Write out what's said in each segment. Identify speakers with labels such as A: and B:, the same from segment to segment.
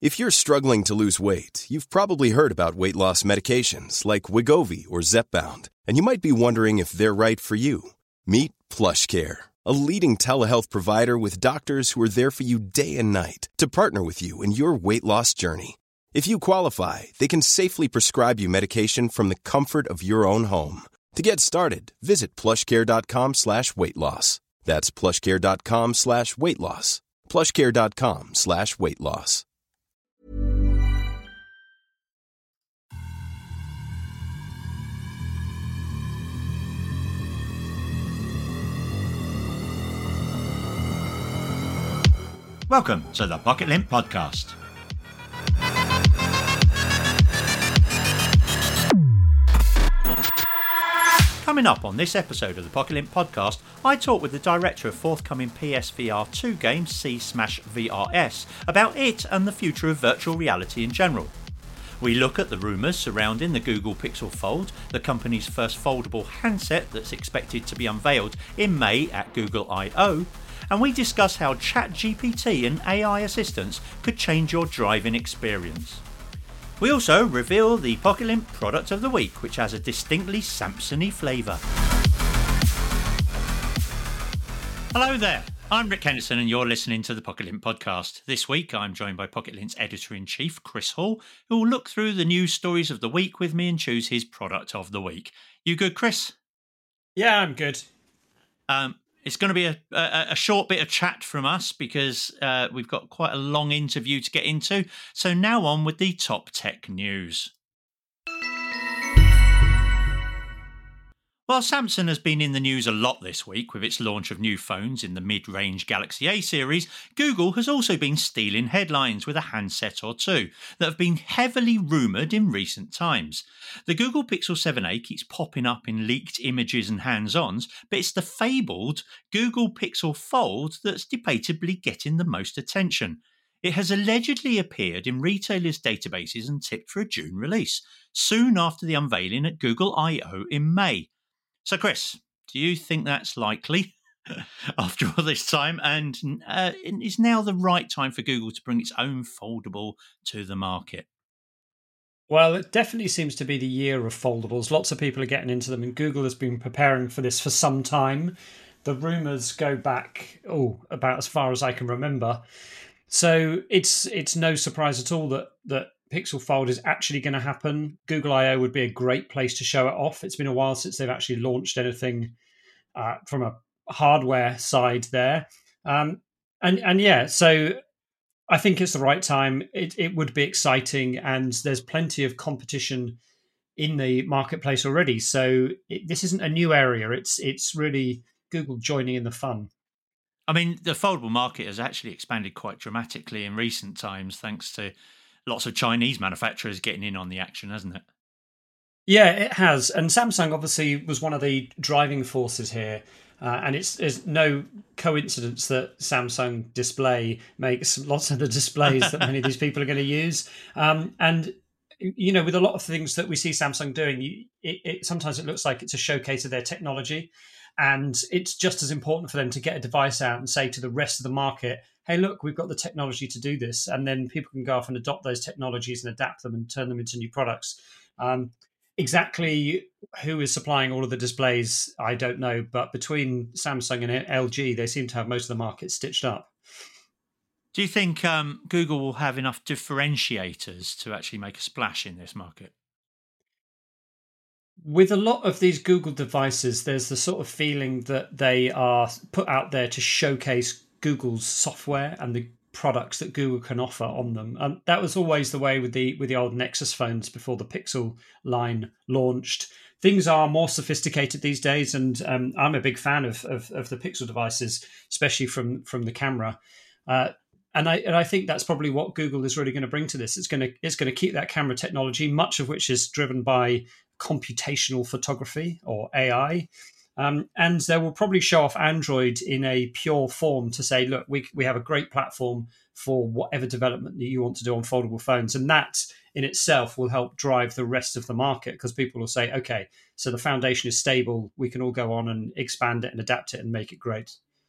A: If you're struggling to lose weight, you've probably heard about weight loss medications like Wegovy or Zepbound, and you might be wondering if they're right for you. Meet PlushCare, a leading telehealth provider with doctors who are there for you day and night to partner with you in your weight loss journey. If you qualify, they can safely prescribe you medication from the comfort of your own home. To get started, visit plushcare.com/weight-loss. That's plushcare.com/weight-loss. plushcare.com/weight-loss.
B: Welcome to the Pocket Lint Podcast. Coming up on this episode of the Pocket Lint Podcast, I talk with the director of forthcoming PSVR 2 game C Smash VRS about it and the future of virtual reality in general. We look at the rumours surrounding the Google Pixel Fold, the company's first foldable handset that's expected to be unveiled in May at Google I/O, and we discuss how ChatGPT and AI assistants could change your driving experience. We also reveal the Pocket Lint product of the week, which has a distinctly Samsung-y flavour. Hello there, I'm Rick Henderson and you're listening to the Pocket Lint Podcast. This week I'm joined by Pocket Lint's Editor-in-Chief, Chris Hall, who will look through the news stories of the week with me and choose his product of the week. You good, Chris?
C: Yeah, I'm good.
B: It's going to be a short bit of chat from us because we've got quite a long interview to get into. So now on with the top tech news. While Samsung has been in the news a lot this week with its launch of new phones in the mid-range Galaxy A series, Google has also been stealing headlines with a handset or two that have been heavily rumoured in recent times. The Google Pixel 7a keeps popping up in leaked images and hands-ons, but it's the fabled Google Pixel Fold that's debatably getting the most attention. It has allegedly appeared in retailers' databases and tipped for a June release, soon after the unveiling at Google I/O in May. So, Chris, do you think that's likely after all this time? And is now the right time for Google to bring its own foldable to the market?
C: Well, it definitely seems to be the year of foldables. Lots of people are getting into them, and Google has been preparing for this for some time. The rumours go back, about as far as I can remember. So it's no surprise at all that Pixel Fold is actually going to happen. Google I/O would be a great place to show it off. It's been a while since they've actually launched anything from a hardware side there. So I think it's the right time. It would be exciting, and there's plenty of competition in the marketplace already. So this isn't a new area. It's really Google joining in the fun.
B: I mean, the foldable market has actually expanded quite dramatically in recent times, thanks to lots of Chinese manufacturers getting in on the action, hasn't it?
C: Yeah, it has. And Samsung obviously was one of the driving forces here. And it's no coincidence that Samsung Display makes lots of the displays that many of these people are going to use. And, with a lot of things that we see Samsung doing, sometimes it looks like it's a showcase of their technology. And it's just as important for them to get a device out and say to the rest of the market, hey, look, we've got the technology to do this. And then people can go off and adopt those technologies and adapt them and turn them into new products. Exactly who is supplying all of the displays, I don't know. But between Samsung and LG, they seem to have most of the market stitched up.
B: Do you think Google will have enough differentiators to actually make a splash in this market?
C: With a lot of these Google devices, there's the sort of feeling that they are put out there to showcase Google's software and the products that Google can offer on them. And that was always the way with the old Nexus phones before the Pixel line launched. Things are more sophisticated these days, and I'm a big fan of the Pixel devices, especially from the camera. And I think that's probably what Google is really going to bring to this. It's going to keep that camera technology, much of which is driven by computational photography or AI. And they will probably show off Android in a pure form to say, look, we have a great platform for whatever development that you want to do on foldable phones. And that in itself will help drive the rest of the market, because people will say, okay, so the foundation is stable. We can all go on and expand it and adapt it and make it great.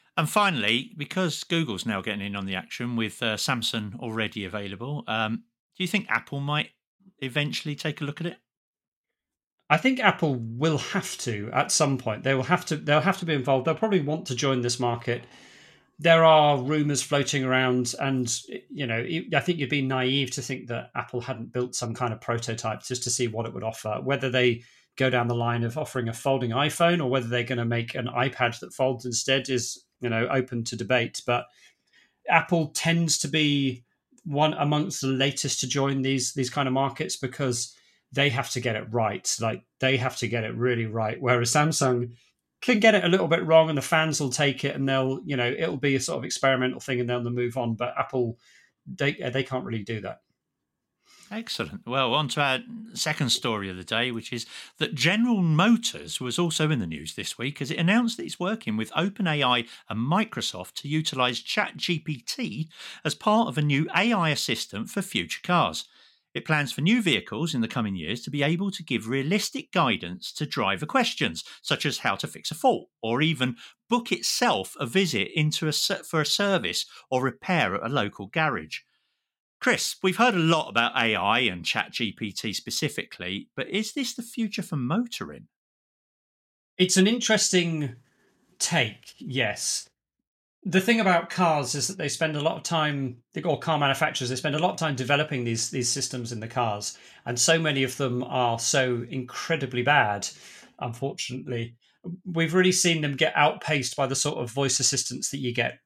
B: And finally, because Google's now getting in on the action with Samsung already available, do you think Apple might eventually take a look at it?
C: I think Apple will have to at some point. They will have to. They'll have to be involved. They'll probably want to join this market. There are rumors floating around, and I think you'd be naive to think that Apple hadn't built some kind of prototype just to see what it would offer. Whether they go down the line of offering a folding iPhone or whether they're going to make an iPad that folds instead is open to debate. But Apple tends to be one amongst the latest to join these kind of markets because they have to get it right. Like they have to get it really right. Whereas Samsung can get it a little bit wrong, and the fans will take it, and it'll be a sort of experimental thing, and then they'll move on. But Apple, they can't really do that.
B: Excellent. Well, on to our second story of the day, which is that General Motors was also in the news this week as it announced that it's working with OpenAI and Microsoft to utilize ChatGPT as part of a new AI assistant for future cars. It plans for new vehicles in the coming years to be able to give realistic guidance to driver questions, such as how to fix a fault, or even book itself a visit for a service or repair at a local garage. Chris, we've heard a lot about AI and ChatGPT specifically, but is this the future for motoring?
C: It's an interesting take, yes. The thing about cars is that they spend a lot of time, or car manufacturers, they spend a lot of time developing these systems in the cars, and so many of them are so incredibly bad. Unfortunately, we've really seen them get outpaced by the sort of voice assistants that you get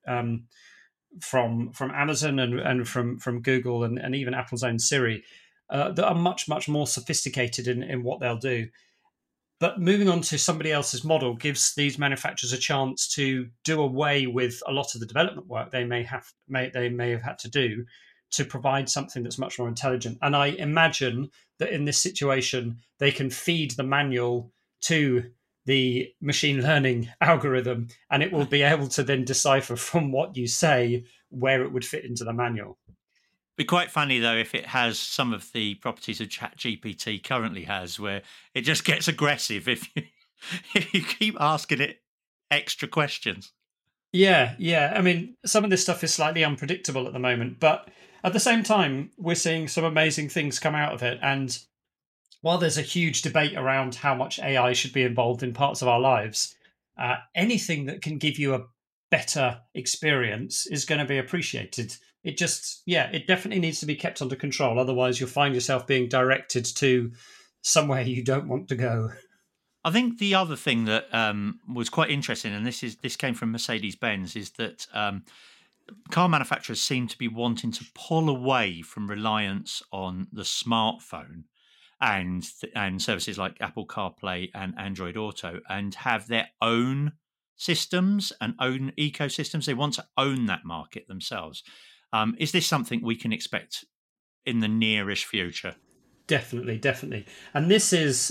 C: from Amazon and from Google and even Apple's own Siri, that are much more sophisticated in what they'll do. But moving on to somebody else's model gives these manufacturers a chance to do away with a lot of the development work they may have had to do to provide something that's much more intelligent. And I imagine that in this situation, they can feed the manual to the machine learning algorithm, and it will be able to then decipher from what you say where it would fit into the manual.
B: Be quite funny though if it has some of the properties of ChatGPT currently has, where it just gets aggressive if you if you keep asking it extra questions.
C: Yeah. I mean, some of this stuff is slightly unpredictable at the moment, but at the same time, we're seeing some amazing things come out of it. And while there's a huge debate around how much AI should be involved in parts of our lives, anything that can give you a better experience is going to be appreciated. It definitely needs to be kept under control. Otherwise, you'll find yourself being directed to somewhere you don't want to go.
B: I think the other thing that was quite interesting, and this came from Mercedes Benz, is that car manufacturers seem to be wanting to pull away from reliance on the smartphone and services like Apple CarPlay and Android Auto, and have their own systems and own ecosystems. They want to own that market themselves. Is this something we can expect in the nearish future?
C: Definitely. And this is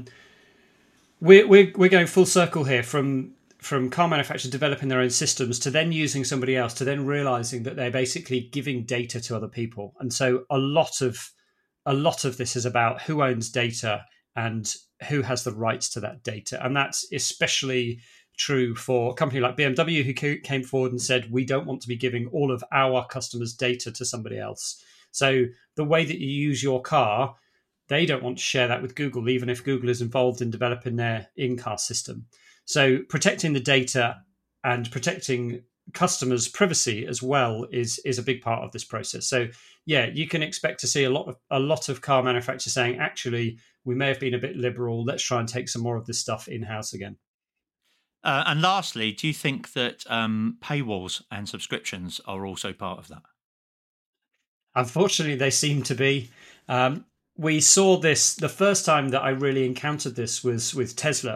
C: we're going full circle here from car manufacturers developing their own systems to then using somebody else to then realizing that they're basically giving data to other people. And so a lot of this is about who owns data and who has the rights to that data. And that's especially true for a company like BMW, who came forward and said, we don't want to be giving all of our customers' data to somebody else. So the way that you use your car, they don't want to share that with Google, even if Google is involved in developing their in-car system. So protecting the data and protecting customers' privacy as well is a big part of this process. So yeah, you can expect to see a lot of car manufacturers saying, actually, we may have been a bit liberal. Let's try and take some more of this stuff in-house again.
B: And lastly, do you think that paywalls and subscriptions are also part of that?
C: Unfortunately, they seem to be. We saw this the first time that I really encountered this was with Tesla,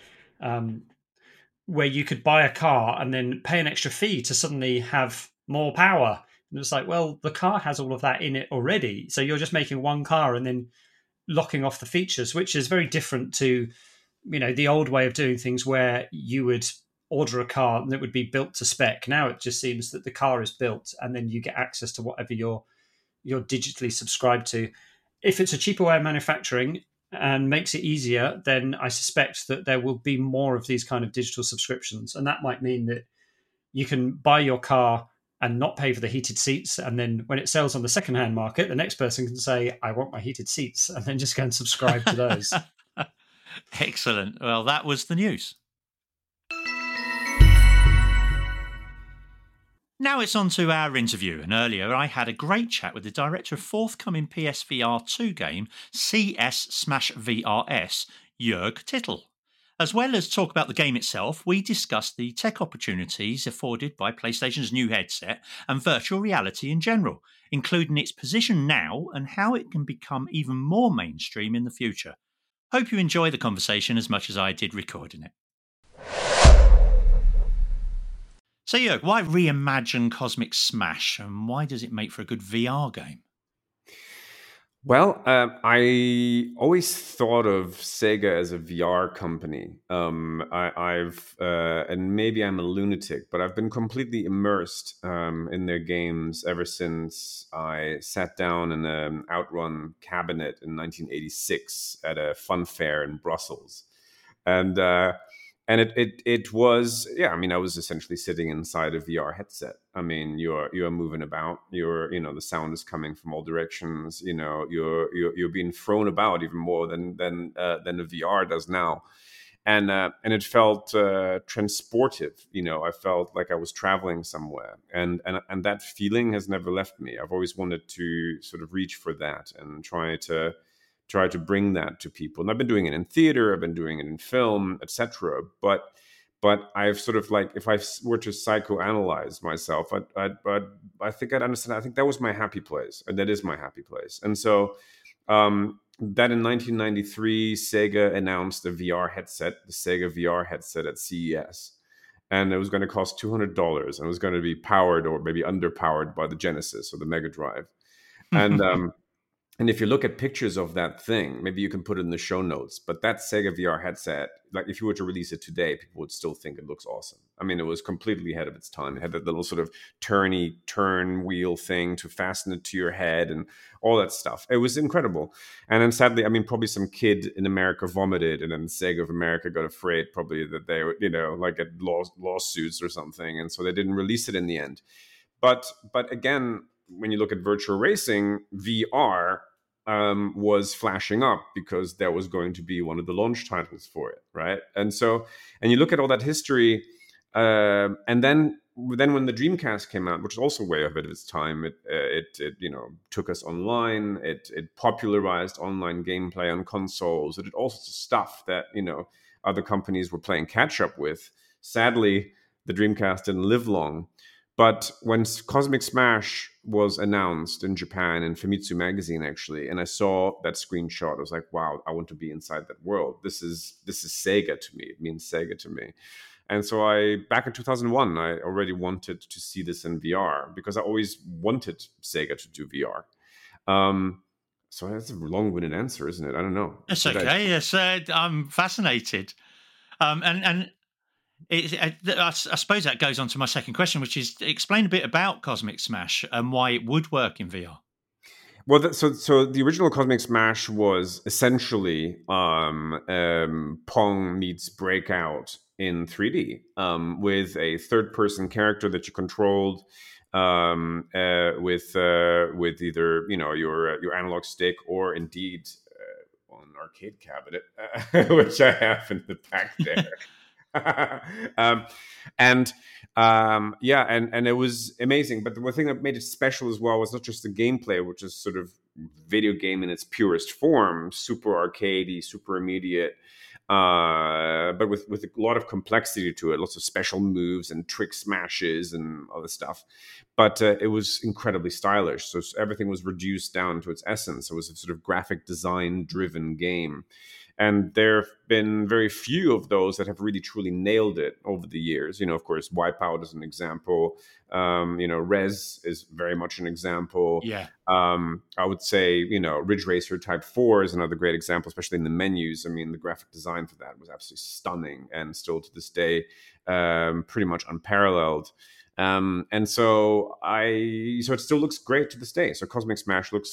C: where you could buy a car and then pay an extra fee to suddenly have more power. And it's like, well, the car has all of that in it already. So you're just making one car and then locking off the features, which is very different to, the old way of doing things where you would order a car and it would be built to spec. Now it just seems that the car is built and then you get access to whatever you're digitally subscribed to. If it's a cheaper way of manufacturing and makes it easier, then I suspect that there will be more of these kind of digital subscriptions. And that might mean that you can buy your car and not pay for the heated seats. And then when it sells on the secondhand market, the next person can say, I want my heated seats, and then just go and subscribe to those.
B: Excellent. Well, that was the news. Now it's on to our interview, and earlier I had a great chat with the director of forthcoming PSVR 2 game CS Smash VRS, Jörg Tittel. As well as talk about the game itself, we discussed the tech opportunities afforded by PlayStation's new headset and virtual reality in general, including its position now and how it can become even more mainstream in the future. Hope you enjoy the conversation as much as I did recording it. So, Jörg, why reimagine Cosmic Smash, and why does it make for a good VR game?
D: Well, I always thought of Sega as a VR company. I've and maybe I'm a lunatic, but I've been completely immersed in their games ever since I sat down in an Outrun cabinet in 1986 at a fun fair in Brussels, and it was, yeah, I mean, I was essentially sitting inside a VR headset. I mean, you're moving about, the sound is coming from all directions, you're being thrown about even more than the VR does now. And it felt transportive. I felt like I was traveling somewhere, and that feeling has never left me. I've always wanted to sort of reach for that and try to bring that to people. And I've been doing it in theater, I've been doing it in film, etc. But I've sort of, like, if I were to psychoanalyze myself, I think I'd understand. I think that was my happy place, and that is my happy place. And so that in 1993, Sega announced a VR headset, the Sega VR headset, at CES. And it was going to cost $200, and it was going to be powered or maybe underpowered by the Genesis or the Mega Drive. And and if you look at pictures of that thing, maybe you can put it in the show notes, but that Sega VR headset, like, if you were to release it today, people would still think it looks awesome. I mean, it was completely ahead of its time. It had that little sort of turn wheel thing to fasten it to your head and all that stuff. It was incredible. And then sadly, I mean, probably some kid in America vomited, and then Sega of America got afraid probably that they would, like, get lawsuits or something. And so they didn't release it in the end. But again, when you look at virtual racing, VR was flashing up because there was going to be one of the launch titles for it, right? And you look at all that history, and then when the Dreamcast came out, which is also way ahead of its time, it took us online. It popularized online gameplay on consoles. It did all sorts of stuff that other companies were playing catch up with. Sadly, the Dreamcast didn't live long. But when Cosmic Smash was announced in Japan in Famitsu magazine, actually, and I saw that screenshot, I was like, wow, I want to be inside that world. This is Sega to me. It means Sega to me. And so back in 2001, I already wanted to see this in VR because I always wanted Sega to do VR. So that's a long-winded answer, isn't it? I don't know.
B: It's okay. Yes, I'm fascinated. I suppose that goes on to my second question, which is, explain a bit about Cosmic Smash and why it would work in VR.
D: Well, so the original Cosmic Smash was essentially Pong meets Breakout in 3D, with a third-person character that you controlled with either your analog stick or indeed on an arcade cabinet, which I have in the back there. And it was amazing. But the one thing that made it special as well was not just the gameplay, which is sort of video game in its purest form, super arcadey, super immediate, but with a lot of complexity to it, lots of special moves and trick smashes and other stuff. But it was incredibly stylish. So everything was reduced down to its essence. It was a sort of graphic design driven game. And there have been very few of those that have really truly nailed it over the years. Of course, Wipeout is an example. Rez is very much an example.
B: Yeah.
D: I would say, Ridge Racer Type 4 is another great example, especially in the menus. I mean, the graphic design for that was absolutely stunning and still to this day pretty much unparalleled. So it still looks great to this day. So Cosmic Smash looks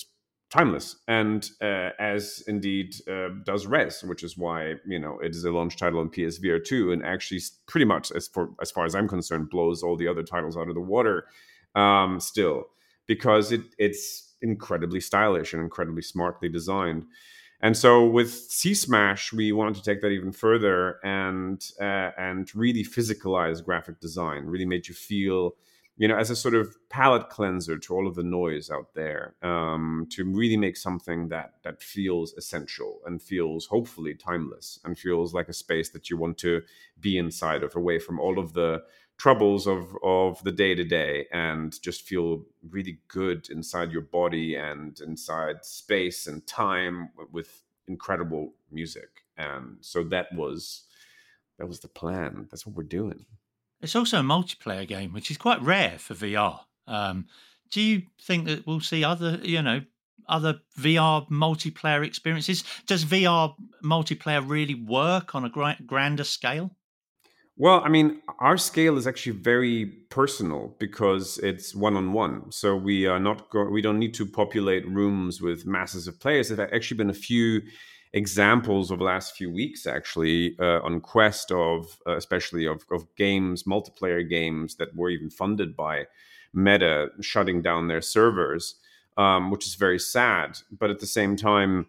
D: timeless, and as indeed does Res, which is why it is a launch title on PSVR 2, and actually pretty much, as far as I'm concerned, blows all the other titles out of the water still, because it's incredibly stylish and incredibly smartly designed. And so with Sea Smash, we wanted to take that even further and really physicalize graphic design, really made you feel, as a sort of palate cleanser to all of the noise out there, to really make something that feels essential and feels hopefully timeless and feels like a space that you want to be inside of, away from all of the troubles of the day to day, and just feel really good inside your body and inside space and time with incredible music. And so that was the plan. That's what we're doing.
B: It's also a multiplayer game, which is quite rare for VR. Do you think that we'll see other VR multiplayer experiences? Does VR multiplayer really work on a grander scale?
D: Well, I mean, our scale is actually very personal because it's one-on-one. So we are not we don't need to populate rooms with masses of players. There have actually been a few examples over the last few weeks, actually, on Quest of especially of games, multiplayer games that were even funded by Meta shutting down their servers, which is very sad. But at the same time,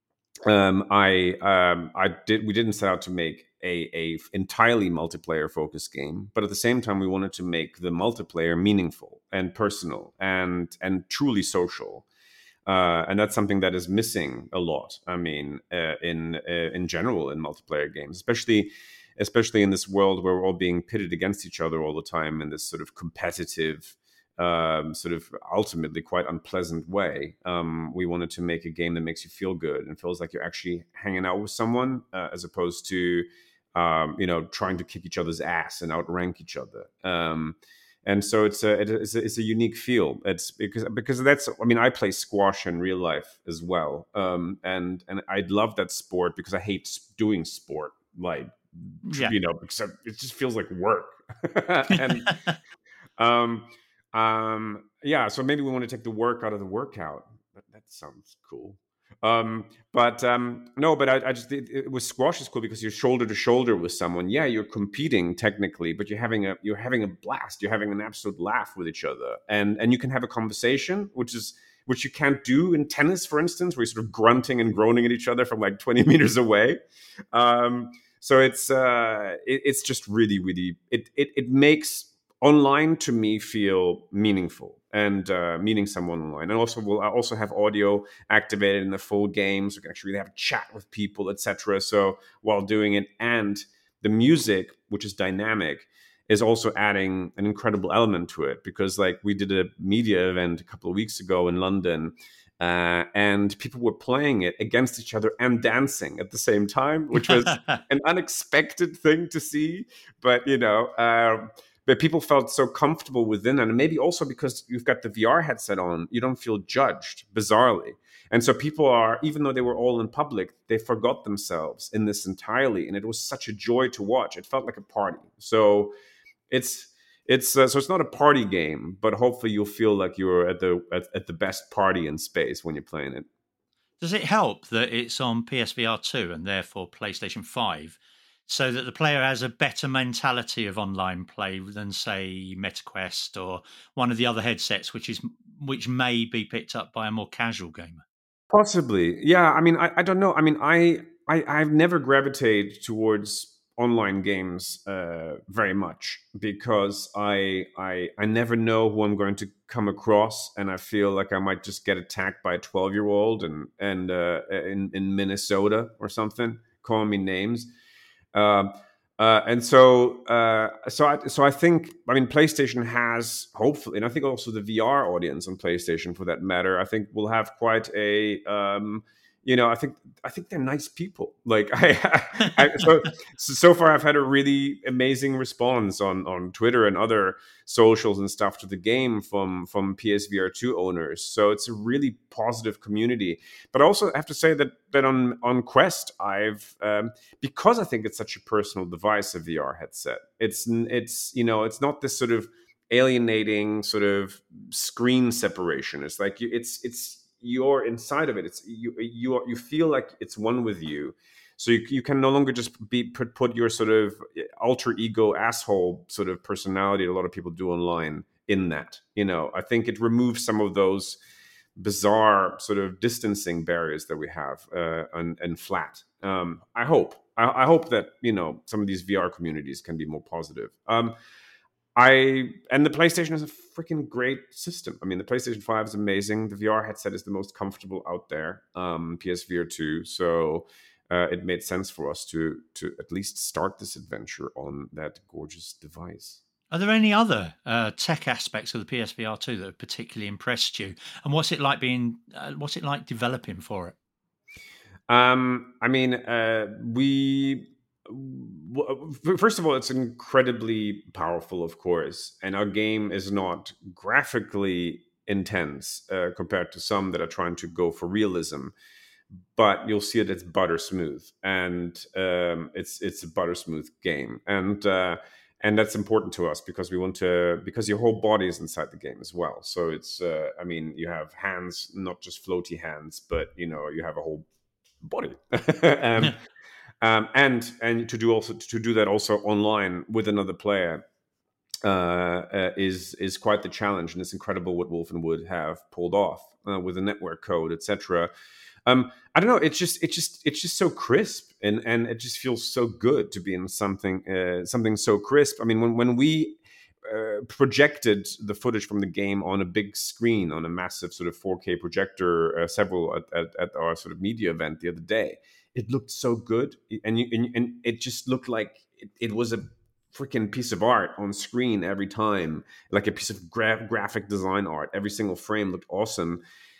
D: we didn't set out to make a entirely multiplayer focused game, but at the same time we wanted to make the multiplayer meaningful and personal and truly social, and that's something that is missing a lot. I mean, in general in multiplayer games, especially in this world where we're all being pitted against each other all the time in this sort of competitive, sort of ultimately quite unpleasant way. We wanted to make a game that makes you feel good and feels like you're actually hanging out with someone, as opposed to trying to kick each other's ass and outrank each other. And so it's a unique feel. It's because that's, I mean, I play squash in real life as well, and I love that sport because I hate doing sport, like,
B: Yeah.
D: because it just feels like work. And yeah, so maybe we want to take the work out of the workout. That sounds cool. No, but I just, it was squash is cool because you're shoulder to shoulder with someone. Yeah, you're competing technically, but you're having a blast. You're having an absolute laugh with each other, and you can have a conversation, which you can't do in tennis, for instance, where you're sort of grunting and groaning at each other from like 20 meters away. So it's just really, really, it makes online to me feel meaningful and meeting someone online. And also we'll also have audio activated in the full game, so we can actually really have a chat with people, etc. So while doing it, and the music, which is dynamic, is also adding an incredible element to it, because like we did a media event a couple of weeks ago in London, and people were playing it against each other and dancing at the same time, which was an unexpected thing to see. But but people felt so comfortable within it. And maybe also because you've got the VR headset on, you don't feel judged, bizarrely. And so people are, even though they were all in public, they forgot themselves in this entirely. And it was such a joy to watch. It felt like a party. So it's not a party game, but hopefully you'll feel like you're at the best party in space when you're playing it.
B: Does it help that it's on PSVR 2 and therefore PlayStation 5, so that the player has a better mentality of online play than, say, MetaQuest or one of the other headsets, which may be picked up by a more casual gamer?
D: Possibly, yeah. I mean, I don't know. I mean, I've never gravitated towards online games very much, because I never know who I'm going to come across, and I feel like I might just get attacked by a 12-year-old and in Minnesota or something, calling me names. And so I think, I mean, PlayStation has, hopefully, and I think also the VR audience on PlayStation, for that matter, I think will have quite a, I think they're nice people. Like so far, I've had a really amazing response on Twitter and other socials and stuff to the game from PSVR 2 owners. So it's a really positive community. But I also have to say that on Quest, I've because I think it's such a personal device, a VR headset. It's not this sort of alienating sort of screen separation. It's like you're inside of it. It's you feel like it's one with you. So you can no longer just put your sort of alter ego asshole sort of personality that a lot of people do online in that. I think it removes some of those bizarre sort of distancing barriers that we have and flat. I hope that some of these VR communities can be more positive. And the PlayStation is a freaking great system. I mean, the PlayStation 5 is amazing. The VR headset is the most comfortable out there. PSVR 2. So it made sense for us to at least start this adventure on that gorgeous device.
B: Are there any other tech aspects of the PSVR 2 that have particularly impressed you? And what's it like developing for it?
D: I mean, first of all, it's incredibly powerful, of course, and our game is not graphically intense compared to some that are trying to go for realism. But you'll see it's butter smooth, and it's a butter smooth game, and that's important to us because because your whole body is inside the game as well. So it's you have hands, not just floaty hands, but you have a whole body. And to do that also online with another player is quite the challenge, and it's incredible what Wolf and Wood have pulled off with the network code, etc. I don't know. It's just so crisp, and it just feels so good to be in something so crisp. I mean, when we projected the footage from the game on a big screen on a massive sort of 4K projector, several at our sort of media event the other day, it looked so good, and it just looked like it was a freaking piece of art on screen every time, like a piece of graphic design art. Every single frame looked awesome.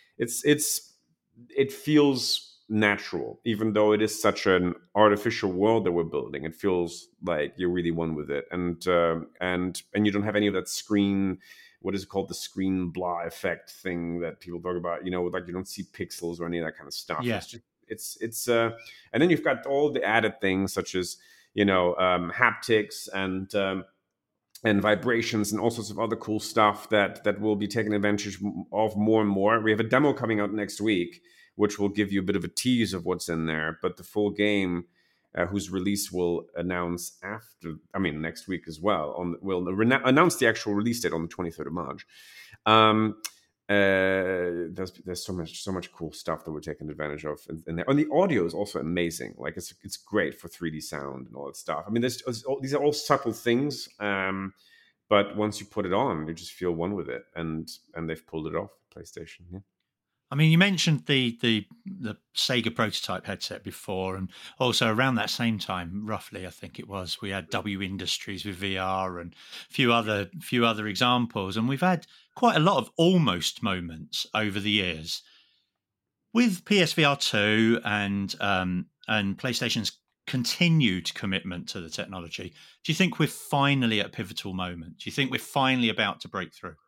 D: It feels natural, even though it is such an artificial world that we're building. It feels like you're really one with it, and you don't have any of that screen. What is it called? The screen blah effect thing that people talk about. Like you don't see pixels or any of that kind of stuff.
B: Yeah.
D: It's and then you've got all the added things such as haptics and vibrations and all sorts of other cool stuff that will be taken advantage of more and more. We have a demo coming out next week, which will give you a bit of a tease of what's in there. But the full game, whose release we'll announce next week as well. We'll announce the actual release date on the 23rd of March. There's so much cool stuff that we're taking advantage of in there. And the audio is also amazing. Like it's great for 3D sound and all that stuff. I mean, these are all subtle things, but once you put it on, you just feel one with it, and they've pulled it off. PlayStation, yeah.
B: I mean, you mentioned the Sega prototype headset before, and also around that same time, roughly, I think it was, we had W Industries with VR and a few other examples, and we've had quite a lot of almost moments over the years. With PSVR 2 and PlayStation's continued commitment to the technology, do you think we're finally at a pivotal moment? Do you think we're finally about to break through?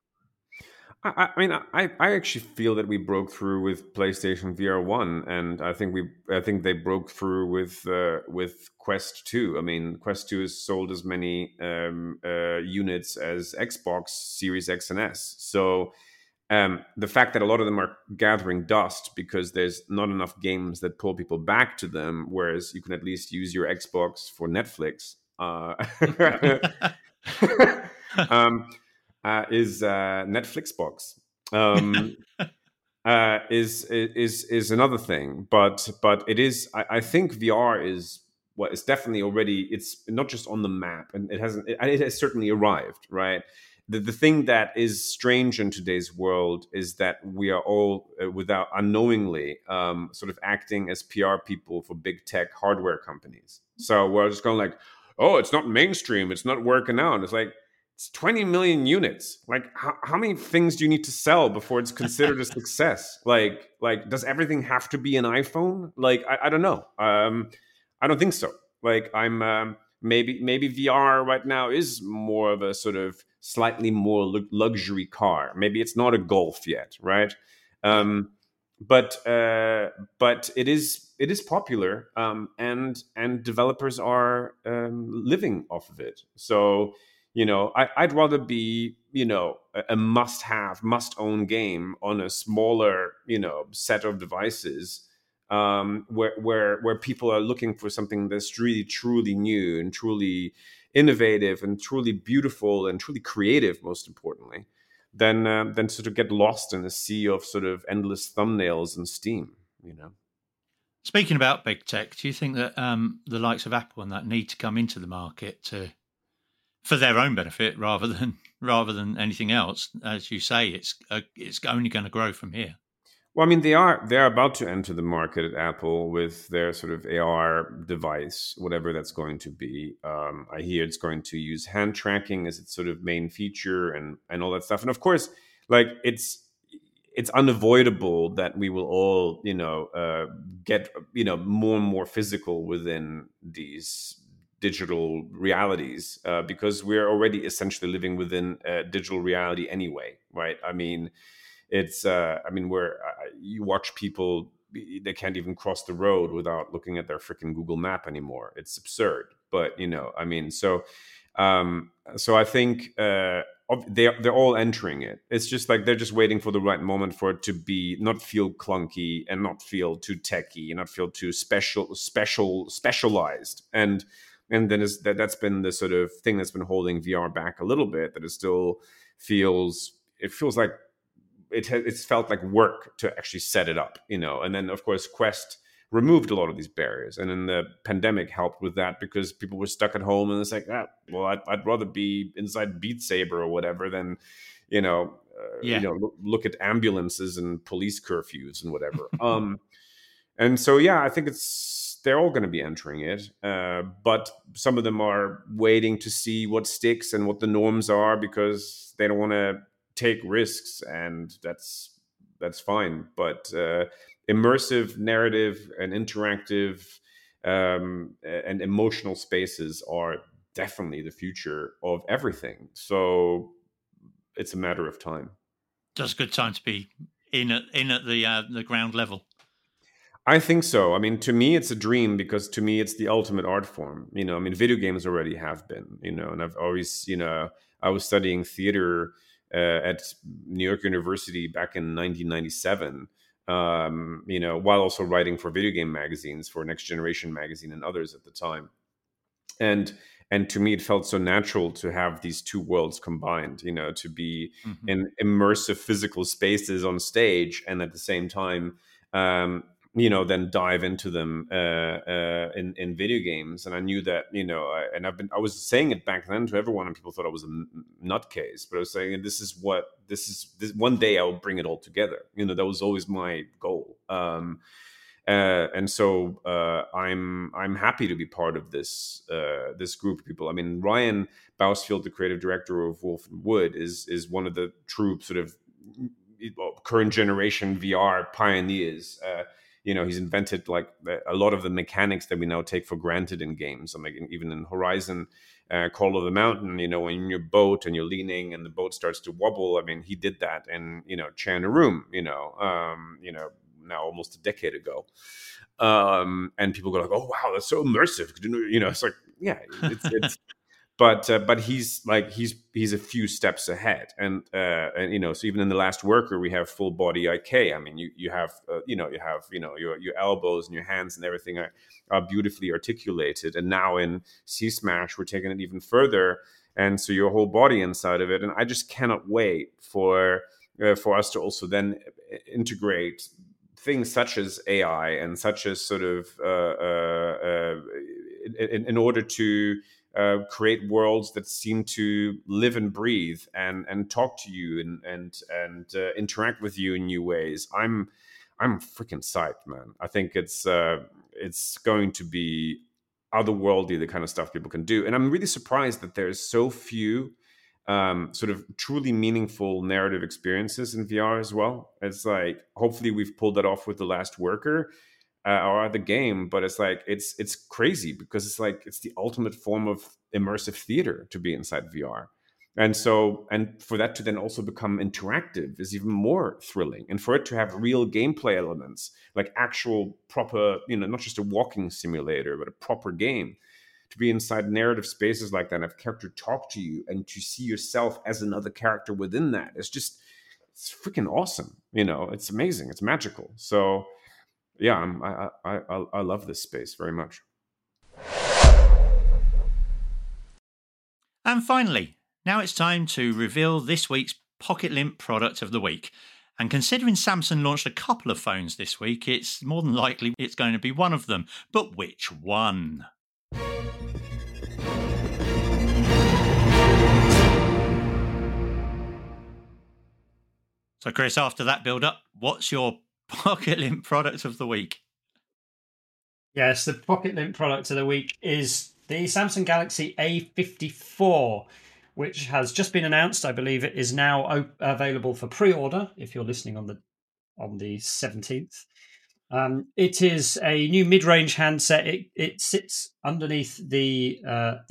D: I actually feel that we broke through with PlayStation VR 1, and I think they broke through with Quest 2. I mean, Quest 2 has sold as many units as Xbox Series X and S. So the fact that a lot of them are gathering dust because there's not enough games that pull people back to them, whereas you can at least use your Xbox for Netflix. Is Netflix box is another thing, but it is. I think VR is it's definitely already. It's not just on the map, and it has certainly arrived. Right. The thing that is strange in today's world is that we are all without unknowingly sort of acting as PR people for big tech hardware companies. So we're just going like, oh, it's not mainstream, it's not working out. It's like, it's 20 million units. Like, how many things do you need to sell before it's considered a success? Like, does everything have to be an iPhone? Like, I don't know. I don't think so. Like, maybe VR right now is more of a sort of slightly more luxury car. Maybe it's not a Golf yet, right? But it is popular, and developers are living off of it. So I'd rather be, a must-have, must-own game on a smaller, set of devices, where people are looking for something that's really truly new and truly innovative and truly beautiful and truly creative, most importantly, than sort of get lost in a sea of sort of endless thumbnails and Steam.
B: Speaking about big tech, do you think that the likes of Apple and that need to come into the market for their own benefit rather than anything else? As you say, it's only going to grow from here.
D: Well, I mean, they're about to enter the market at Apple with their sort of AR device, whatever that's going to be. I hear it's going to use hand tracking as its sort of main feature and all that stuff. And of course, like it's unavoidable that we will all, get, more and more physical within these digital realities, because we're already essentially living within digital reality anyway, right? I mean, where you watch people, they can't even cross the road without looking at their freaking Google Map anymore. It's absurd. But so I think they're all entering it. It's just like they're just waiting for the right moment for it to be not feel clunky and not feel too techy and not feel too specialized. And then that's been the sort of thing that's been holding VR back a little bit. That it feels like it's felt like work to actually set it up, and then of course Quest removed a lot of these barriers, and then the pandemic helped with that because people were stuck at home and it's like, I'd rather be inside Beat Saber or whatever than look at ambulances and police curfews and whatever. And so I think they're all going to be entering it, but some of them are waiting to see what sticks and what the norms are because they don't want to take risks, and that's fine. But immersive narrative and interactive and emotional spaces are definitely the future of everything. So it's a matter of time.
B: Just a good time to be in at the ground level.
D: I think so. I mean, to me, it's a dream because to me, it's the ultimate art form. Video games already have been, and I've always, I was studying theater at New York University back in 1997, while also writing for video game magazines, for Next Generation magazine and others at the time. And to me, it felt so natural to have these two worlds combined, to be in immersive physical spaces on stage and at the same time, then dive into them in video games. And I knew that, I was saying it back then to everyone, and people thought I was a nutcase. But I was saying, this one day I will bring it all together. That was always my goal. And so I'm happy to be part of this group of people. I mean, Ryan Bousfield, the creative director of Wolf and Wood, is one of the true sort of current generation VR pioneers. He's invented like a lot of the mechanics that we now take for granted in games. I mean, even in Horizon Call of the Mountain, when you're in your boat and you're leaning and the boat starts to wobble. I mean, he did that in, Chair in a Room, now almost a decade ago. And people go like, oh, wow, that's so immersive. It's like, yeah, it's but he's a few steps ahead, and so even in The Last Worker we have full body IK. I mean, you have your elbows and your hands and everything are beautifully articulated, and now in Sea Smash we're taking it even further, and so your whole body inside of it. And I just cannot wait for us to also then integrate things such as AI and such as sort of in order to create worlds that seem to live and breathe and talk to you and interact with you in new ways. I'm freaking psyched, man. I think it's going to be otherworldly, the kind of stuff people can do. And I'm really surprised that there's so few sort of truly meaningful narrative experiences in VR as well. It's like, hopefully we've pulled that off with The Last Worker or the game, but it's like it's crazy because it's like it's the ultimate form of immersive theater to be inside VR. And for that to then also become interactive is even more thrilling. And for it to have real gameplay elements, like actual proper, not just a walking simulator, but a proper game, to be inside narrative spaces like that and have character talk to you and to see yourself as another character within that. It's freaking awesome. It's amazing. It's magical. So yeah, I love this space very much.
B: And finally, now it's time to reveal this week's Pocket Lint product of the week. And considering Samsung launched a couple of phones this week, it's more than likely it's going to be one of them. But which one? So Chris, after that build-up, what's your Pocket Lint product of the week?
C: Yes, the Pocket Lint product of the week is the Samsung Galaxy A54, which has just been announced. I believe it is now available for pre-order if you're listening on the 17th. It is a new mid-range handset. It sits underneath the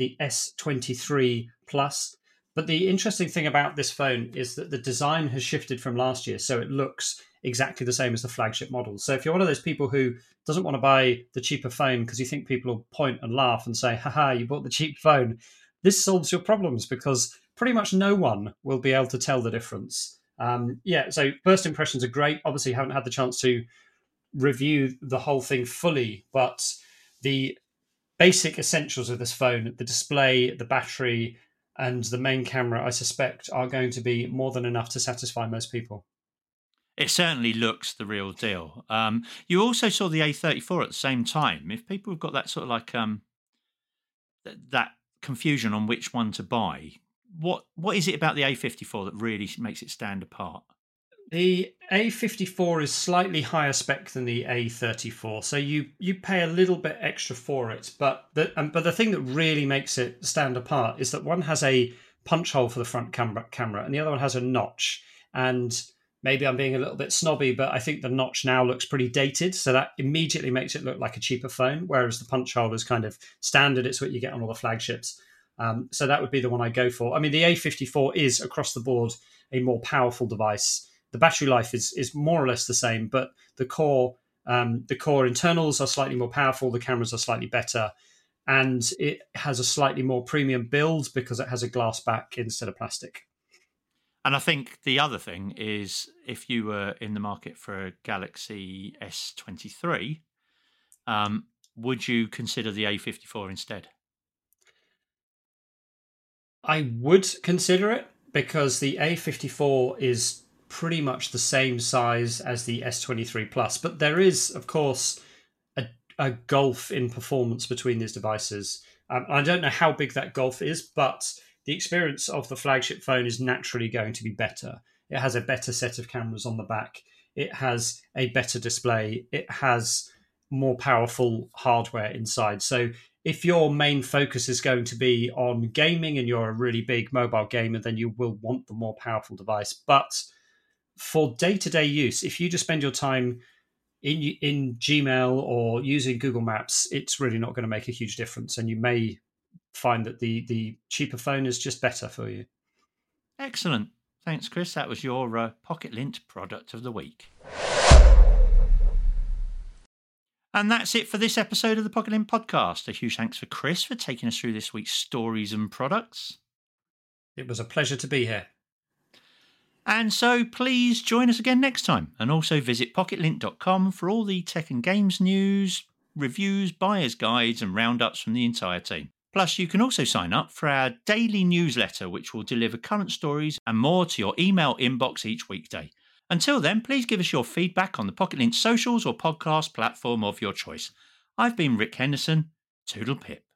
C: S23 Plus. But the interesting thing about this phone is that the design has shifted from last year, so it looks exactly the same as the flagship model. So if you're one of those people who doesn't want to buy the cheaper phone because you think people will point and laugh and say, haha, you bought the cheap phone, this solves your problems because pretty much no one will be able to tell the difference. So first impressions are great. Obviously, haven't had the chance to review the whole thing fully, but the basic essentials of this phone, the display, the battery, and the main camera, I suspect, are going to be more than enough to satisfy most people.
B: It certainly looks the real deal. You also saw the A34 at the same time. If people have got that sort of like that confusion on which one to buy, what is it about the A54 that really makes it stand apart?
C: The A54 is slightly higher spec than the A34, so you pay a little bit extra for it. But the thing that really makes it stand apart is that one has a punch hole for the front camera, and the other one has a notch. And maybe I'm being a little bit snobby, but I think the notch now looks pretty dated, so that immediately makes it look like a cheaper phone. Whereas the punch hole is kind of standard; it's what you get on all the flagships. So that would be the one I go for. I mean, the A54 is across the board a more powerful device. The battery life is more or less the same, but the core internals are slightly more powerful. The cameras are slightly better, and it has a slightly more premium build because it has a glass back instead of plastic.
B: And I think the other thing is, if you were in the market for a Galaxy S23, would you consider the A54 instead?
C: I would consider it because the A54 is pretty much the same size as the S23 Plus, but there is, of course, a gulf in performance between these devices. I don't know how big that gulf is, but the experience of the flagship phone is naturally going to be better. It has a better set of cameras on the back. It has a better display. It has more powerful hardware inside. So if your main focus is going to be on gaming and you're a really big mobile gamer, then you will want the more powerful device. But for day-to-day use, if you just spend your time in Gmail or using Google Maps, it's really not going to make a huge difference. And you may find that the cheaper phone is just better for you.
B: Excellent. Thanks, Chris. That was your Pocket Lint product of the week. And that's it for this episode of the Pocket Lint podcast. A huge thanks for Chris for taking us through this week's stories and products.
C: It was a pleasure to be here.
B: And so please join us again next time. And also visit pocketlint.com for all the tech and games news, reviews, buyer's guides and roundups from the entire team. Plus, you can also sign up for our daily newsletter, which will deliver current stories and more to your email inbox each weekday. Until then, please give us your feedback on the Pocket Lint socials or podcast platform of your choice. I've been Rick Henderson. Toodle pip.